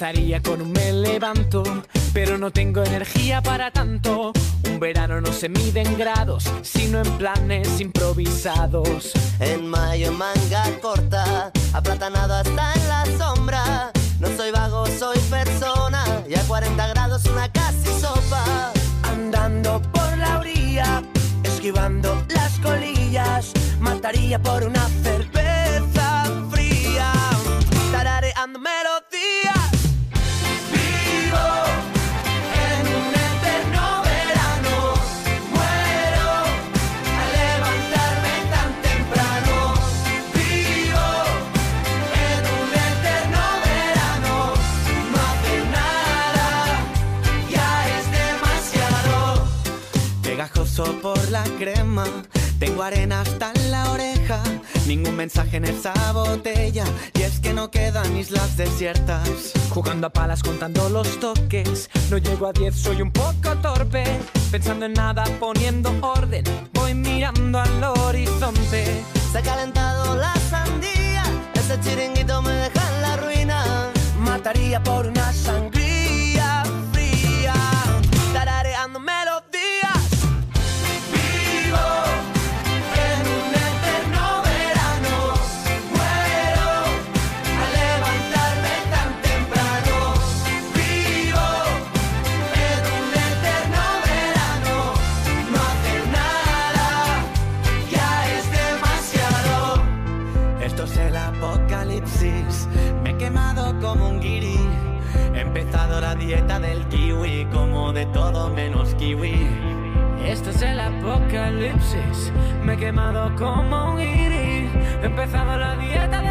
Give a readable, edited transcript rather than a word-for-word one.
Empezaría con un me levanto, pero no tengo energía para tanto. Un verano no se mide en grados, sino en planes improvisados. En mayo en manga corta, aplatanado hasta en la sombra. No soy vago, soy persona, y a 40 grados una casi sopa. Andando por la orilla, esquivando las colillas, mataría por una cerveza fría, tarareando melodías. Vivo en un eterno verano, muero al levantarme tan temprano. Vivo en un eterno verano, no hace nada, ya es demasiado. Pegajoso por la crema, tengo arena hasta en la oreja. Ningún mensaje en esa botella, y es que no quedan islas desiertas. Jugando a palas, contando los toques, no llego a 10, soy un poco torpe. Pensando en nada, poniendo orden, voy mirando al horizonte. Se ha calentado la sandía, ese chiringuito me deja en la ruina. Mataría por una sangría fría, tarareando melodías. Vivo en un eterno verano, muero al levantarme tan temprano. Vivo en un eterno verano, no hace nada, ya es demasiado. Esto es el apocalipsis, me he quemado como un guiri. He empezado la dieta del kiwi, como de todo menos kiwi. Esto es el apocalipsis, me he quemado como un guiri. He empezado la dieta